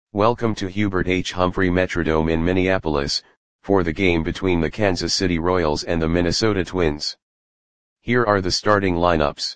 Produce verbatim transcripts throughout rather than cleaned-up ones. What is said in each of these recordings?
Welcome to Hubert H. Humphrey Metrodome in Minneapolis, for the game between the Kansas City Royals and the Minnesota Twins. Here are the starting lineups.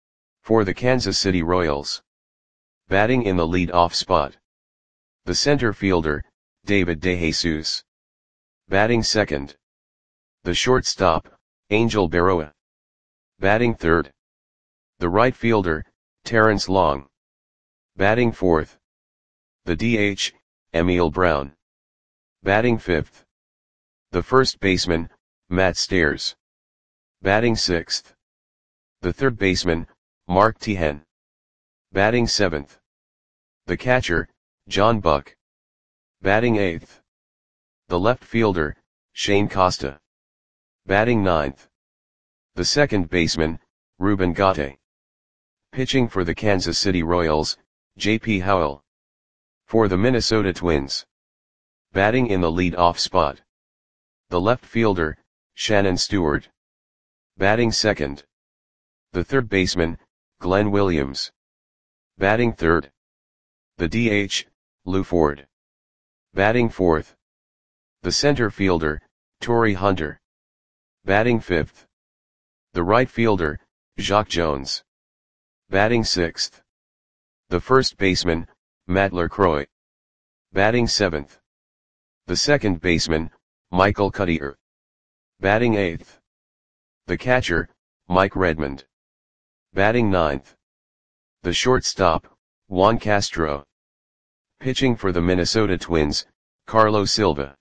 For the Kansas City Royals. Batting in the lead-off spot. The center fielder, David DeJesus. Batting second. The shortstop, Angel Berroa. Batting third. The right fielder, Terrence Long. Batting fourth. The D H, Emil Brown. Batting fifth. The first baseman, Matt Stairs. Batting sixth. The third baseman, Mark Teahen. Batting seventh. The catcher, John Buck. Batting eighth. The left fielder, Shane Costa. Batting ninth. The second baseman, Ruben Gatte. Pitching for the Kansas City Royals, J P Howell. For the Minnesota Twins. Batting in the lead-off spot. The left fielder, Shannon Stewart. Batting second. The third baseman, Glenn Williams. Batting third. The D H, Lou Ford. Batting fourth. The center fielder, Torii Hunter. Batting fifth. The right fielder, Jacque Jones. Batting sixth. The first baseman, Matt LaCroix. Batting seventh. The second baseman, Michael Cuddyer. Batting eighth. The catcher, Mike Redmond. Batting ninth. The shortstop, Juan Castro. Pitching for the Minnesota Twins, Carlos Silva.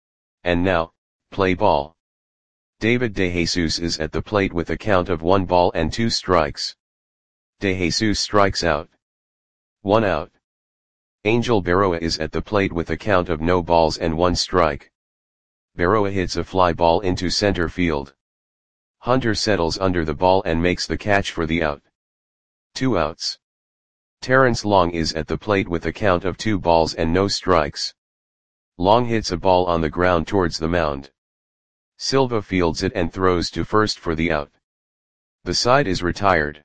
And now, play ball. David DeJesus is at the plate with a count of one ball and two strikes. DeJesus strikes out. One out. Angel Berroa is at the plate with a count of no balls and one strike. Berroa hits a fly ball into center field. Hunter settles under the ball and makes the catch for the out. Two outs. Terrence Long is at the plate with a count of two balls and no strikes. Long hits a ball on the ground towards the mound. Silva fields it and throws to first for the out. The side is retired.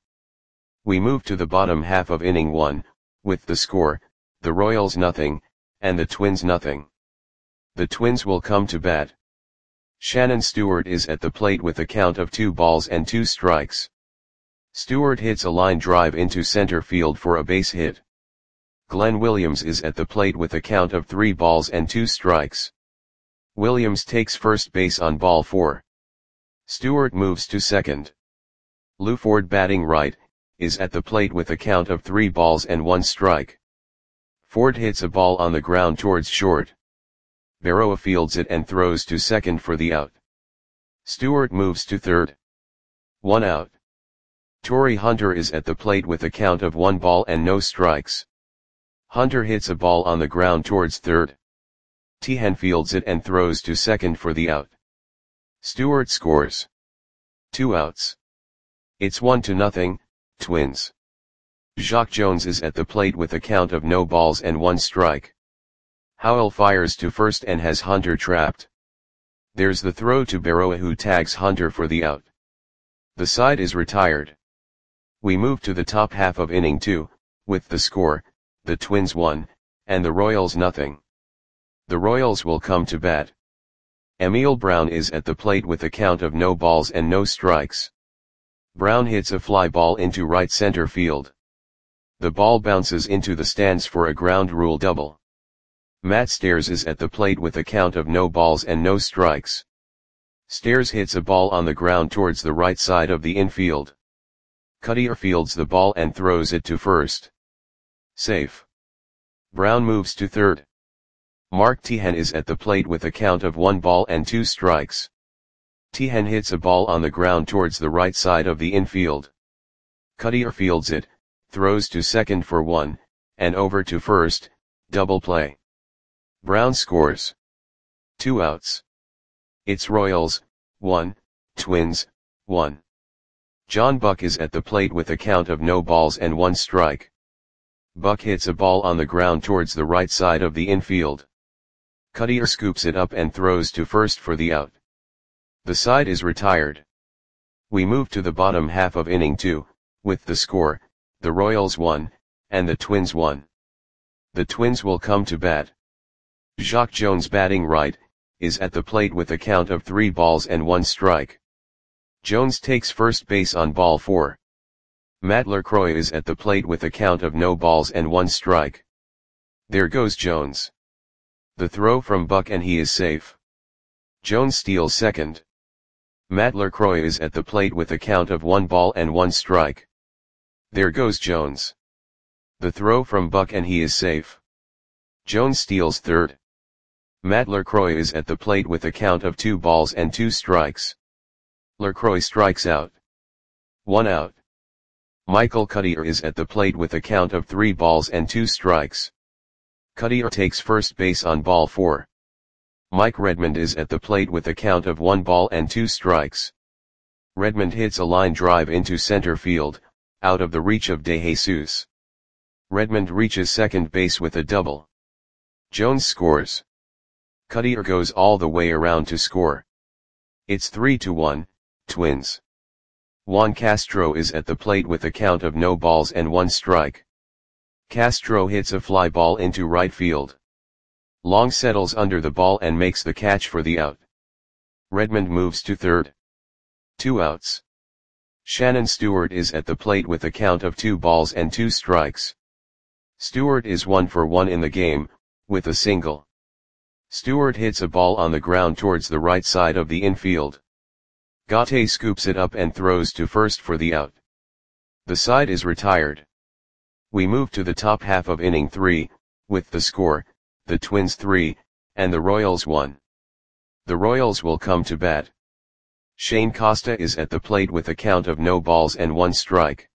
We move to the bottom half of inning one, with the score, the Royals nothing, and the Twins nothing. The Twins will come to bat. Shannon Stewart is at the plate with a count of two balls and two strikes. Stewart hits a line drive into center field for a base hit. Glenn Williams is at the plate with a count of three balls and two strikes. Williams takes first base on ball four. Stewart moves to second. Lou Ford, batting right, is at the plate with a count of three balls and one strike. Ford hits a ball on the ground towards short. Berroa fields it and throws to second for the out. Stewart moves to third. One out. Torii Hunter is at the plate with a count of one ball and no strikes. Hunter hits a ball on the ground towards third. Teahen fields it and throws to second for the out. Stewart scores. Two outs. It's one to nothing, Twins. Jacque Jones is at the plate with a count of no balls and one strike. Howell fires to first and has Hunter trapped. There's the throw to Berroa, who tags Hunter for the out. The side is retired. We move to the top half of inning two, with the score, the Twins one, and the Royals nothing. The Royals will come to bat. Emil Brown is at the plate with a count of no balls and no strikes. Brown hits a fly ball into right center field. The ball bounces into the stands for a ground rule double. Matt Stairs is at the plate with a count of no balls and no strikes. Stairs hits a ball on the ground towards the right side of the infield. Cuddyer fields the ball and throws it to first. Safe. Brown moves to third. Mark Teahen is at the plate with a count of one ball and two strikes. Teahen hits a ball on the ground towards the right side of the infield. Cuddyer fields it, throws to second for one, and over to first, double play. Brown scores. Two outs. It's Royals, one, Twins, one. John Buck is at the plate with a count of no balls and one strike. Buck hits a ball on the ground towards the right side of the infield. Cuddyer scoops it up and throws to first for the out. The side is retired. We move to the bottom half of inning two, with the score, the Royals one, and the Twins one. The Twins will come to bat. Jacque Jones batting right, is at the plate with a count of three balls and one strike. Jones takes first base on ball four. Matt LaCroix is at the plate with a count of no balls and one strike. There goes Jones. The throw from Buck and he is safe. Jones steals second. Matt LaCroix is at the plate with a count of one ball and one strike. There goes Jones. The throw from Buck and he is safe. Jones steals third. Matt LaCroix is at the plate with a count of two balls and two strikes. LaCroix strikes out. One out. Michael Cuddyer is at the plate with a count of three balls and two strikes. Cuddyer takes first base on ball four. Mike Redmond is at the plate with a count of one ball and two strikes. Redmond hits a line drive into center field, out of the reach of DeJesus. Redmond reaches second base with a double. Jones scores. Cuddyer goes all the way around to score. It's three to one, Twins. Juan Castro is at the plate with a count of no balls and one strike. Castro hits a fly ball into right field. Long settles under the ball and makes the catch for the out. Redmond moves to third. Two outs. Shannon Stewart is at the plate with a count of two balls and two strikes. Stewart is one for one in the game, with a single. Stewart hits a ball on the ground towards the right side of the infield. Gaute scoops it up and throws to first for the out. The side is retired. We move to the top half of inning three, with the score, the Twins three, and the Royals one. The Royals will come to bat. Shane Costa is at the plate with a count of no balls and one strike.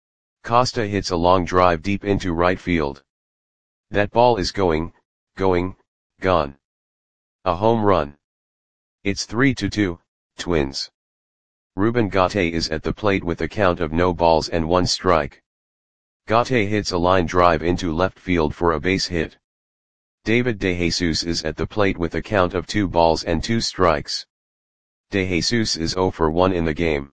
Costa hits a long drive deep into right field. That ball is going, going, gone. A home run. It's three to two, Twins. Ruben Gaute is at the plate with a count of no balls and one strike. Gaute hits a line drive into left field for a base hit. David DeJesus is at the plate with a count of two balls and two strikes. DeJesus is zero for one in the game.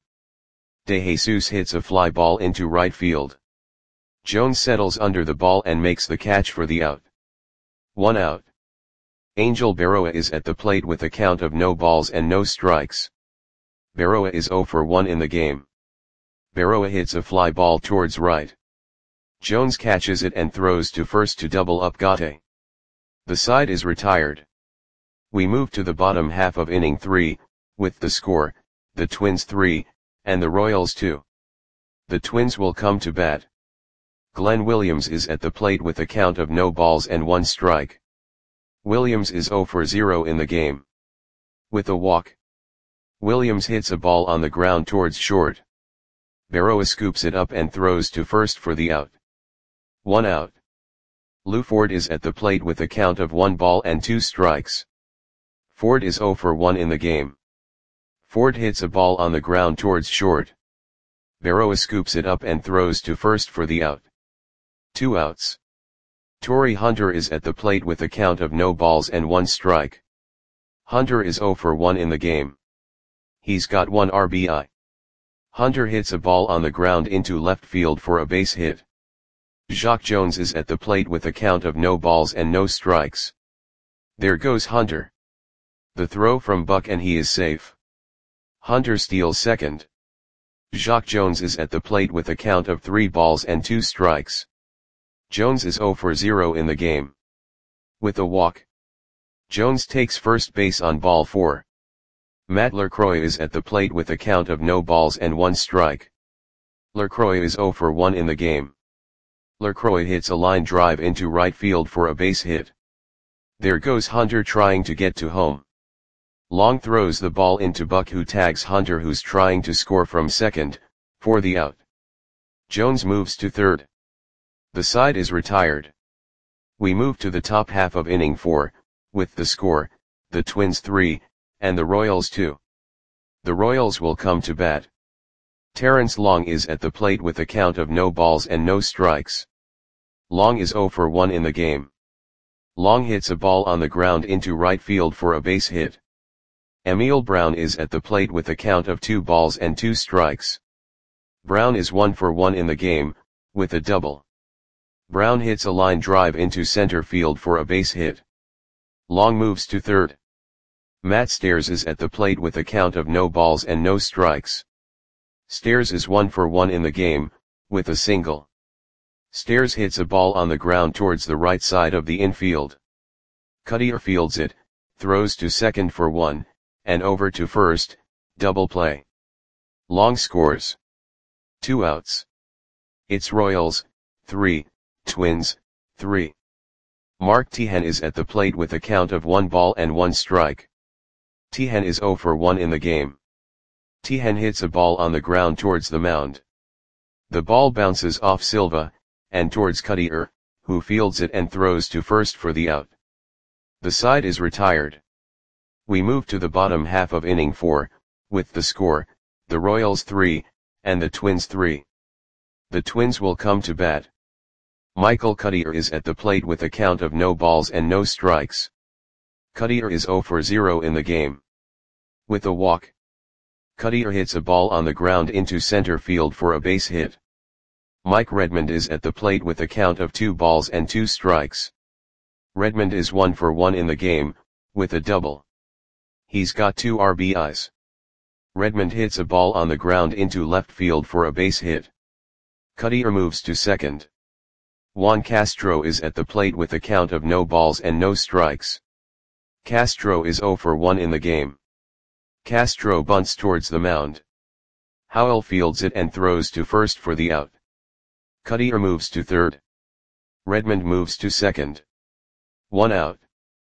DeJesus hits a fly ball into right field. Jones settles under the ball and makes the catch for the out. One out. Angel Berroa is at the plate with a count of no balls and no strikes. Berroa is zero for one in the game. Berroa hits a fly ball towards right. Jones catches it and throws to first to double up Gaute. The side is retired. We move to the bottom half of inning three, with the score, the Twins three, and the Royals two. The Twins will come to bat. Glenn Williams is at the plate with a count of no balls and one strike. Williams is zero for zero in the game. With a walk. Williams hits a ball on the ground towards short. Berroa scoops it up and throws to first for the out. One out. Lou Ford is at the plate with a count of one ball and two strikes. Ford is zero for one in the game. Ford hits a ball on the ground towards short. Berroa scoops it up and throws to first for the out. Two outs. Torii Hunter is at the plate with a count of no balls and one strike. Hunter is zero for one in the game. He's got one R B I. Hunter hits a ball on the ground into left field for a base hit. Jacque Jones is at the plate with a count of no balls and no strikes. There goes Hunter. The throw from Buck and he is safe. Hunter steals second. Jacque Jones is at the plate with a count of three balls and two strikes. Jones is zero for zero in the game. With a walk. Jones takes first base on ball four. Matt LaCroix is at the plate with a count of no balls and one strike. LaCroix is zero for one in the game. LaCroix hits a line drive into right field for a base hit. There goes Hunter trying to get to home. Long throws the ball into Buck, who tags Hunter, who's trying to score from second, for the out. Jones moves to third. The side is retired. We move to the top half of inning four, with the score, the Twins three, and the Royals two. The Royals will come to bat. Terrence Long is at the plate with a count of no balls and no strikes. Long is zero for one in the game. Long hits a ball on the ground into right field for a base hit. Emil Brown is at the plate with a count of two balls and two strikes. Brown is one for one in the game, with a double. Brown hits a line drive into center field for a base hit. Long moves to third. Matt Stairs is at the plate with a count of no balls and no strikes. Stairs is one for one in the game, with a single. Stairs hits a ball on the ground towards the right side of the infield. Cuttier fields it, throws to second for one, and over to first, double play. Long scores. Two outs. It's Royals, three, Twins, three. Mark Teahen is at the plate with a count of one ball and one strike. Teahen is zero for one in the game. Teahen hits a ball on the ground towards the mound. The ball bounces off Silva, and towards Cuttier, who fields it and throws to first for the out. The side is retired. We move to the bottom half of inning four, with the score, the Royals three, and the Twins three. The Twins will come to bat. Michael Cuttier is at the plate with a count of no balls and no strikes. Cuttier is zero for zero in the game. With a walk. Cuttier hits a ball on the ground into center field for a base hit. Mike Redmond is at the plate with a count of two balls and two strikes. Redmond is one for one in the game, with a double. He's got two R B Is. Redmond hits a ball on the ground into left field for a base hit. Cuttier moves to second. Juan Castro is at the plate with a count of no balls and no strikes. Castro is zero for one in the game. Castro bunts towards the mound. Howell fields it and throws to first for the out. Cuttier moves to third. Redmond moves to second. One out.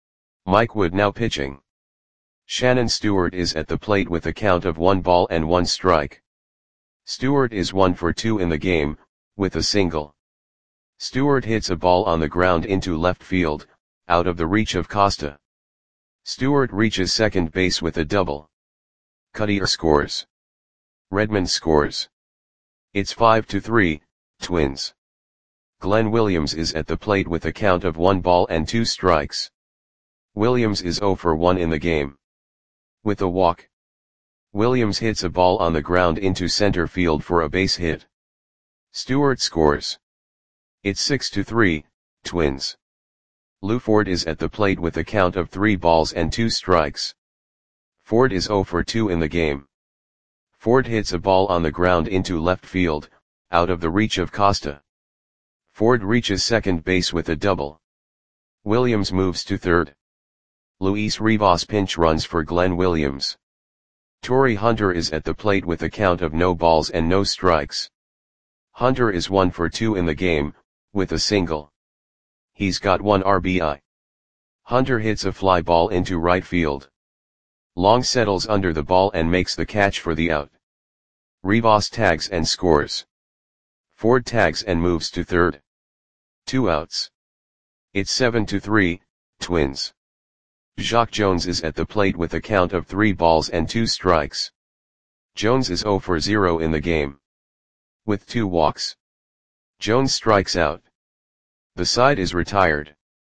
Mike Wood now pitching. Shannon Stewart is at the plate with a count of one ball and one strike. Stewart is one for two in the game, with a single. Stewart hits a ball on the ground into left field, out of the reach of Costa. Stewart reaches second base with a double. Cuttier scores. Redmond scores. It's five to three, Twins. Glenn Williams is at the plate with a count of one ball and two strikes. Williams is zero for one in the game. With a walk. Williams hits a ball on the ground into center field for a base hit. Stewart scores. It's six to three, Twins. Lou Ford is at the plate with a count of three balls and two strikes. Ford is zero for two in the game. Ford hits a ball on the ground into left field, out of the reach of Costa. Ford reaches second base with a double. Williams moves to third. Luis Rivas pinch runs for Glenn Williams. Torrey Hunter is at the plate with a count of no balls and no strikes. Hunter is one for two in the game, with a single. He's got one R B I. Hunter hits a fly ball into right field. Long settles under the ball and makes the catch for the out. Rivas tags and scores. Ford tags and moves to third. Two outs. It's seven to three, Twins. Jacque Jones is at the plate with a count of three balls and two strikes. Jones is zero for zero in the game. With two walks. Jones strikes out. The side is retired.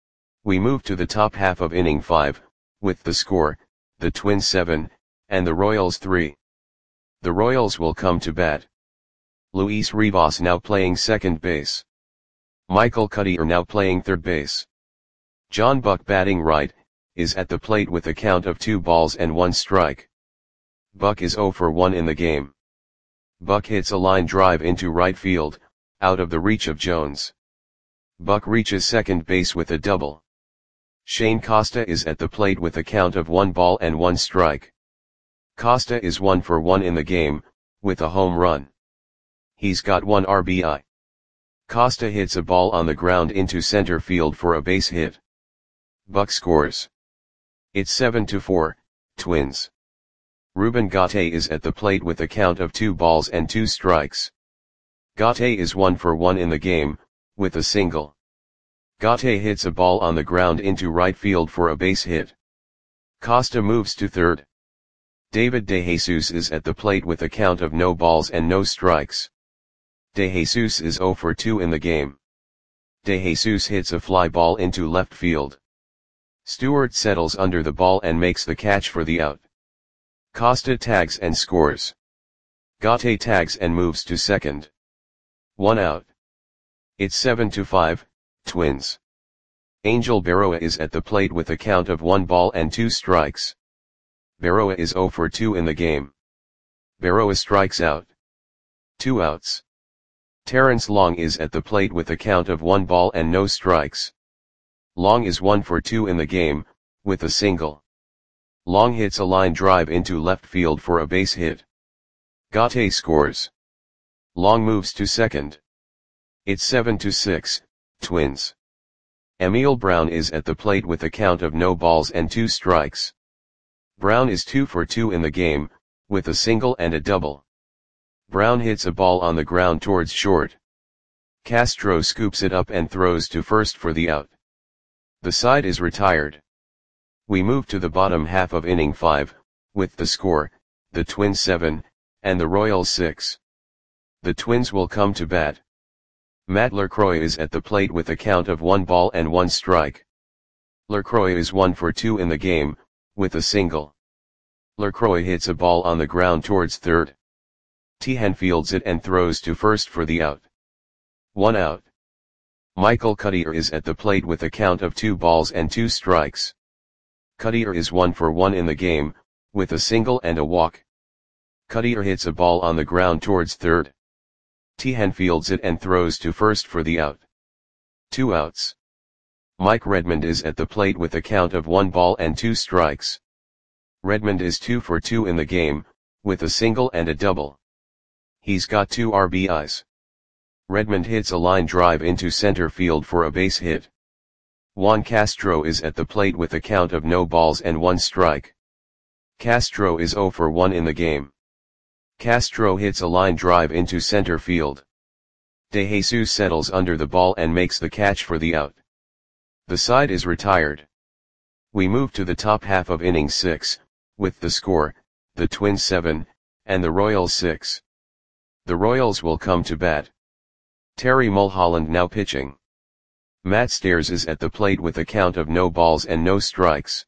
We move to the top half of inning five, with the score, the Twins seven, and the Royals three. The Royals will come to bat. Luis Rivas now playing second base. Michael Cuttier now playing third base. John Buck batting right, is at the plate with a count of two balls and one strike. Buck is zero for one in the game. Buck hits a line drive into right field, out of the reach of Jones. Buck reaches second base with a double. Shane Costa is at the plate with a count of one ball and one strike. Costa is one for one in the game, with a home run. He's got one R B I. Costa hits a ball on the ground into center field for a base hit. Buck scores. It's seven to four, Twins. Ruben Gatte is at the plate with a count of two balls and two strikes. Gatte is one for one in the game, with a single. Gatte hits a ball on the ground into right field for a base hit. Costa moves to third. David DeJesus is at the plate with a count of no balls and no strikes. DeJesus is zero for two in the game. DeJesus hits a fly ball into left field. Stewart settles under the ball and makes the catch for the out. Costa tags and scores. Gatte tags and moves to second. One out. It's seven to five, Twins. Angel Berroa is at the plate with a count of one ball and two strikes. Berroa is zero for two in the game. Berroa strikes out. Two outs. Terrence Long is at the plate with a count of one ball and no strikes. Long is one for two in the game, with a single. Long hits a line drive into left field for a base hit. Gaute scores. Long moves to second. It's seven to six, Twins. Emil Brown is at the plate with a count of no balls and two strikes. Brown is two for two in the game, with a single and a double. Brown hits a ball on the ground towards short. Castro scoops it up and throws to first for the out. The side is retired. We move to the bottom half of inning five, with the score, the Twins seven, and the Royals six. The Twins will come to bat. Matt LaCroix is at the plate with a count of one ball and one strike. LaCroix is one for two in the game, with a single. LaCroix hits a ball on the ground towards third. Tehan fields it and throws to first for the out. One out. Michael Cuddyer is at the plate with a count of two balls and two strikes. Cuddyer is one for one in the game, with a single and a walk. Cuddyer hits a ball on the ground towards third. Tehan fields it and throws to first for the out. Two outs. Mike Redmond is at the plate with a count of one ball and two strikes. Redmond is two for two in the game, with a single and a double. He's got two R B Is. Redmond hits a line drive into center field for a base hit. Juan Castro is at the plate with a count of no balls and one strike. Castro is zero for one in the game. Castro hits a line drive into center field. De Jesus settles under the ball and makes the catch for the out. The side is retired. We move to the top half of inning six, with the score, the Twins seven, and the Royals six. The Royals will come to bat. Terry Mulholland now pitching. Matt Stairs is at the plate with a count of no balls and no strikes.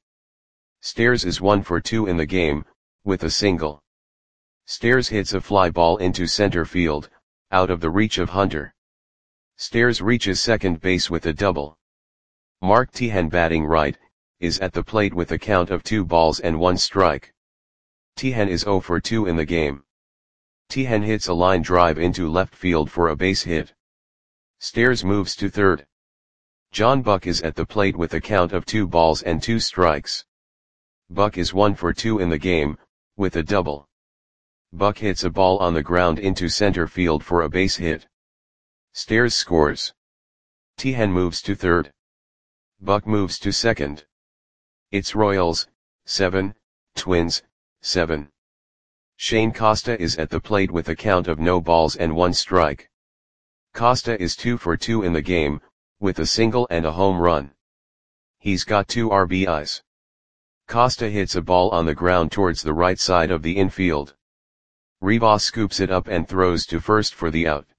Stairs is one for two in the game, with a single. Stairs hits a fly ball into center field, out of the reach of Hunter. Stairs reaches second base with a double. Mark Tehan batting right, is at the plate with a count of two balls and one strike. Tehan is zero for two in the game. Tehan hits a line drive into left field for a base hit. Stairs moves to third. John Buck is at the plate with a count of two balls and two strikes. Buck is one for two in the game, with a double. Buck hits a ball on the ground into center field for a base hit. Stairs scores. Tehan moves to third. Buck moves to second. It's Royals, seven, Twins, seven. Shane Costa is at the plate with a count of no balls and one strike. Costa is two for two in the game, with a single and a home run. He's got two R B Is. Costa hits a ball on the ground towards the right side of the infield. Rivas scoops it up and throws to first for the out.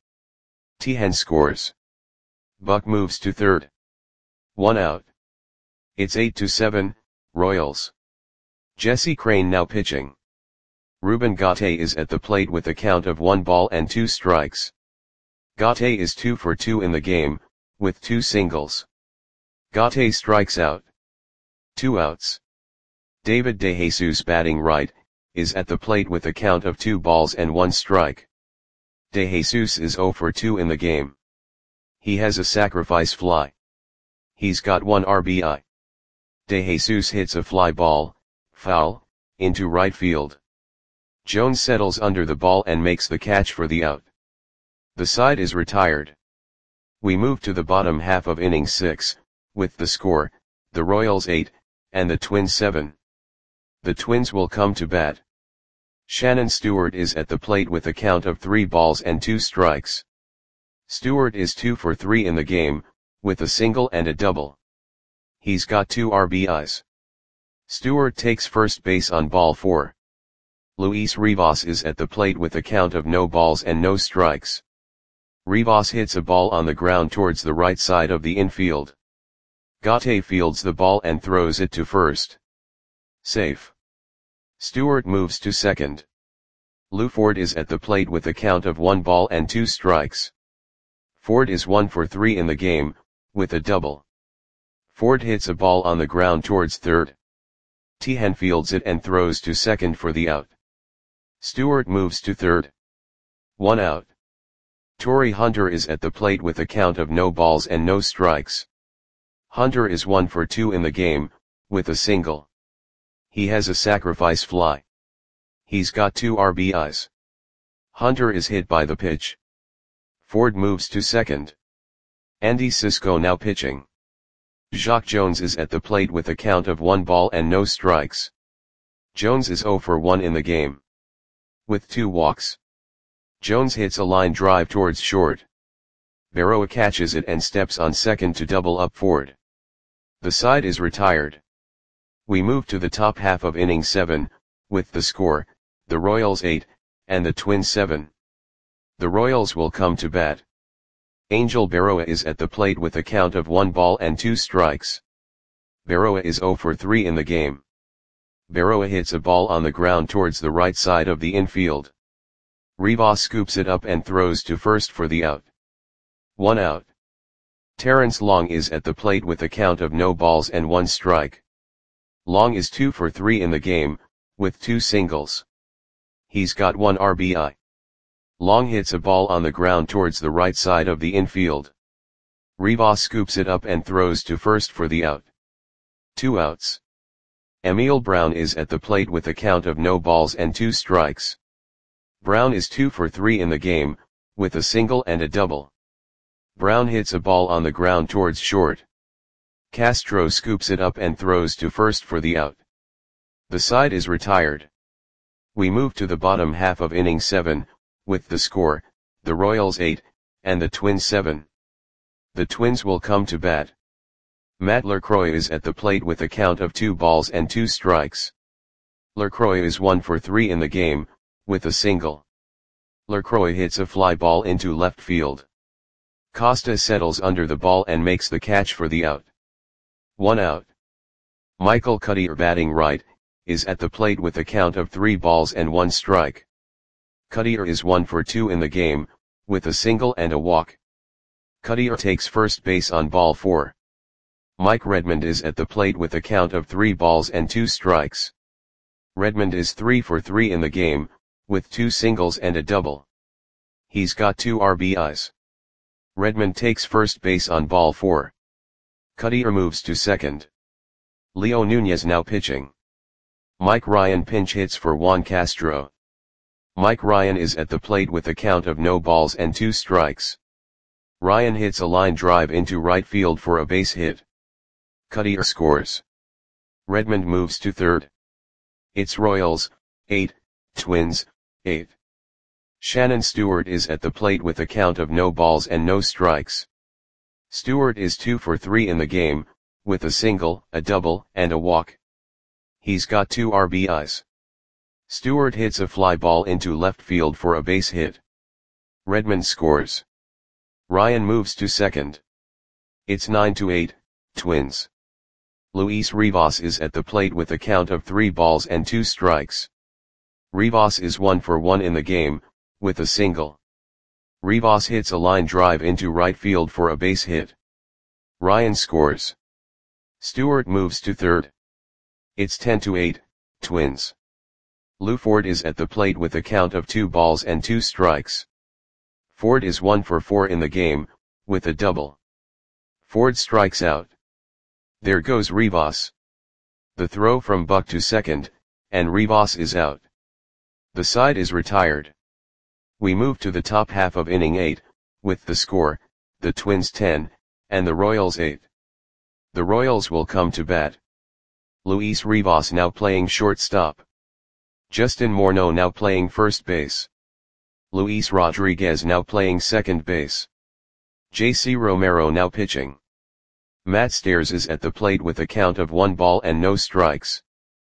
Tehan scores. Buck moves to third. One out. It's eight to seven, Royals. Jesse Crane now pitching. Ruben Gaute is at the plate with a count of one ball and two strikes. Gaute is two for two in the game, with two singles. Gaute strikes out. Two outs. David De Jesus batting right, is at the plate with a count of two balls and one strike. De Jesus is zero for two in the game. He has a sacrifice fly. He's got one R B I. De Jesus hits a fly ball, foul, into right field. Jones settles under the ball and makes the catch for the out. The side is retired. We move to the bottom half of inning six, with the score, the Royals eight, and the Twins seven. The Twins will come to bat. Shannon Stewart is at the plate with a count of three balls and two strikes. Stewart is two for three in the game, with a single and a double. He's got two R B Is. Stewart takes first base on ball four. Luis Rivas is at the plate with a count of no balls and no strikes. Rivas hits a ball on the ground towards the right side of the infield. Gaute fields the ball and throws it to first. Safe. Stewart moves to second. Lou Ford is at the plate with a count of one ball and two strikes. Ford is one for three in the game, with a double. Ford hits a ball on the ground towards third. Tihen fields it and throws to second for the out. Stewart moves to third. One out. Torii Hunter is at the plate with a count of no balls and no strikes. Hunter is one for two in the game, with a single. He has a sacrifice fly. He's got two R B Is. Hunter is hit by the pitch. Ford moves to second. Andy Cisco now pitching. Jacque Jones is at the plate with a count of one ball and no strikes. Jones is zero for one in the game. With two walks. Jones hits a line drive towards short. Berroa catches it and steps on second to double up Ford. The side is retired. We move to the top half of inning seven, with the score, the Royals eight, and the Twins seven. The Royals will come to bat. Angel Berroa is at the plate with a count of one ball and two strikes. Berroa is zero for three in the game. Berroa hits a ball on the ground towards the right side of the infield. Rivas scoops it up and throws to first for the out. One out. Terrence Long is at the plate with a count of no balls and one strike. Long is two for three in the game, with two singles. He's got one R B I. Long hits a ball on the ground towards the right side of the infield. Rivas scoops it up and throws to first for the out. Two outs. Emil Brown is at the plate with a count of no balls and two strikes. Brown is two for three in the game, with a single and a double. Brown hits a ball on the ground towards short. Castro scoops it up and throws to first for the out. The side is retired. We move to the bottom half of inning seven, with the score, the Royals eight, and the Twins seven. The Twins will come to bat. Matt LaCroix is at the plate with a count of two balls and two strikes. LaCroix is one for three in the game, with a single. LaCroix hits a fly ball into left field. Costa settles under the ball and makes the catch for the out. One out. Michael Cuddyer, batting right, is at the plate with a count of three balls and one strike. Cuddyer is one for two in the game, with a single and a walk. Cuddyer takes first base on ball four. Mike Redmond is at the plate with a count of three balls and two strikes. Redmond is three for three in the game, with two singles and a double. He's got two R B Is. Redmond takes first base on ball four. Cuddyer moves to second. Leo Nunez now pitching. Mike Ryan pinch hits for Juan Castro. Mike Ryan is at the plate with a count of no balls and two strikes. Ryan hits a line drive into right field for a base hit. Cuddyer scores. Redmond moves to third. It's Royals, eight, Twins, eight. Shannon Stewart is at the plate with a count of no balls and no strikes. Stewart is two for three in the game, with a single, a double, and a walk. He's got two R B Is. Stewart hits a fly ball into left field for a base hit. Redmond scores. Ryan moves to second. It's nine to eight, Twins. Luis Rivas is at the plate with a count of three balls and two strikes. Rivas is one for one in the game, with a single. Rivas hits a line drive into right field for a base hit. Ryan scores. Stewart moves to third. It's ten to eight, Twins. Lou Ford is at the plate with a count of two balls and two strikes. Ford is one for four in the game, with a double. Ford strikes out. There goes Rivas. The throw from Buck to second, and Rivas is out. The side is retired. We move to the top half of inning eight, with the score, the Twins ten, and the Royals eight. The Royals will come to bat. Luis Rivas now playing shortstop. Justin Morneau now playing first base. Luis Rodriguez now playing second base. J C Romero now pitching. Matt Stairs is at the plate with a count of one ball and no strikes.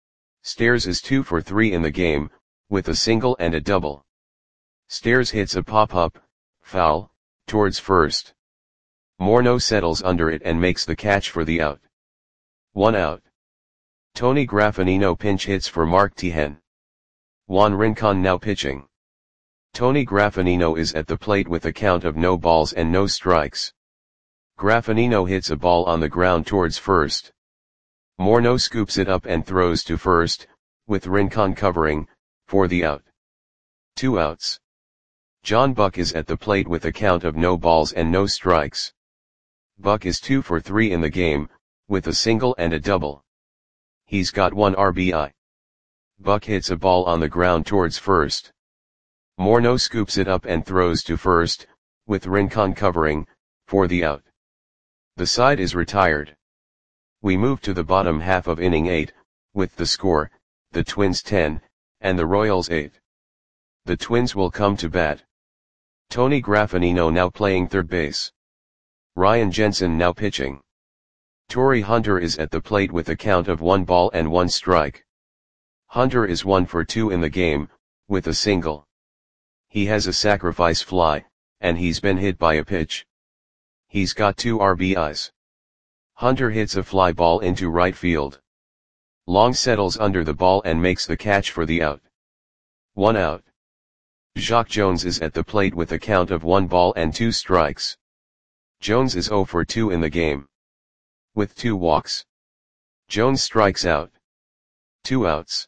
Stairs is two for three in the game, with a single and a double. Stairs hits a pop-up, foul, towards first. Morneau settles under it and makes the catch for the out. One out. Tony Graffinino pinch hits for Mark Tihen. Juan Rincon now pitching. Tony Graffagnino is at the plate with a count of no balls and no strikes. Graffagnino hits a ball on the ground towards first. Morneau scoops it up and throws to first, with Rincon covering, for the out. Two outs. John Buck is at the plate with a count of no balls and no strikes. Buck is two for three in the game, with a single and a double. He's got one R B I. Buck hits a ball on the ground towards first. Morneau scoops it up and throws to first, with Rincon covering, for the out. The side is retired. We move to the bottom half of inning eight, with the score, the Twins ten, and the Royals eight. The Twins will come to bat. Tony Graffagnino now playing third base. Ryan Jensen now pitching. Torii Hunter is at the plate with a count of one ball and one strike. Hunter is one for two in the game, with a single. He has a sacrifice fly, and he's been hit by a pitch. He's got two R B Is. Hunter hits a fly ball into right field. Long settles under the ball and makes the catch for the out. One out. Jacque Jones is at the plate with a count of one ball and two strikes. Jones is zero for two in the game. With two walks. Jones strikes out. Two outs.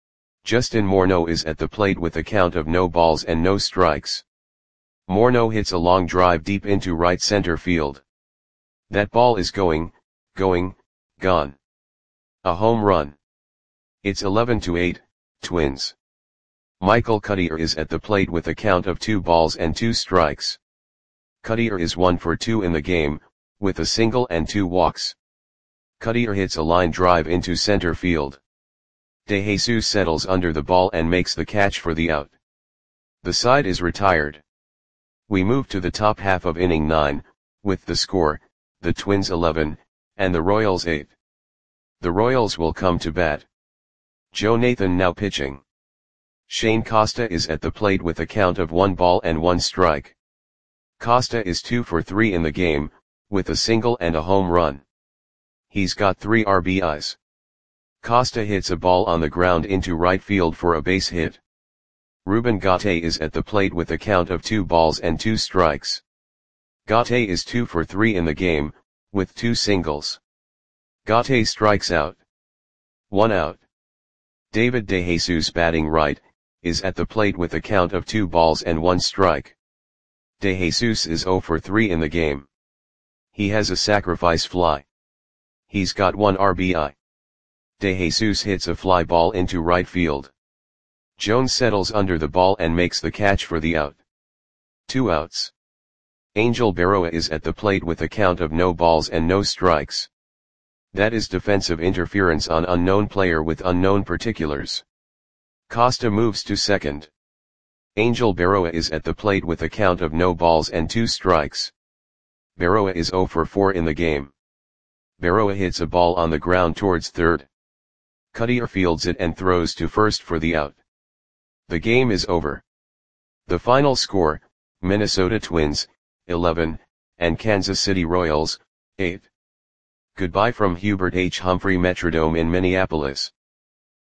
Justin Morneau is at the plate with a count of no balls and no strikes. Morneau hits a long drive deep into right center field. That ball is going, going, gone. A home run. It's eleven to eight, Twins. Michael Cuddyer is at the plate with a count of two balls and two strikes. Cuddyer is one for two in the game, with a single and two walks. Cuddyer hits a line drive into center field. DeJesus settles under the ball and makes the catch for the out. The side is retired. We move to the top half of inning nine, with the score, the Twins eleven, and the Royals eight. The Royals will come to bat. Joe Nathan now pitching. Shane Costa is at the plate with a count of one ball and one strike. Costa is two for three in the game, with a single and a home run. He's got three R B Is. Costa hits a ball on the ground into right field for a base hit. Ruben Gaute is at the plate with a count of two balls and two strikes. Gaute is two for three in the game, with two singles. Gaute strikes out. One out. David DeJesus batting right, is at the plate with a count of two balls and one strike. DeJesus is zero for three in the game. He has a sacrifice fly. He's got one R B I. DeJesus hits a fly ball into right field. Jones settles under the ball and makes the catch for the out. Two outs. Angel Berroa is at the plate with a count of no balls and no strikes. That is defensive interference on unknown player with unknown particulars. Costa moves to second. Angel Berroa is at the plate with a count of no balls and two strikes. Berroa is zero for four in the game. Berroa hits a ball on the ground towards third. Cuddyer fields it and throws to first for the out. The game is over. The final score, Minnesota Twins, eleven, and Kansas City Royals, eight. Goodbye from Hubert H. Humphrey Metrodome in Minneapolis.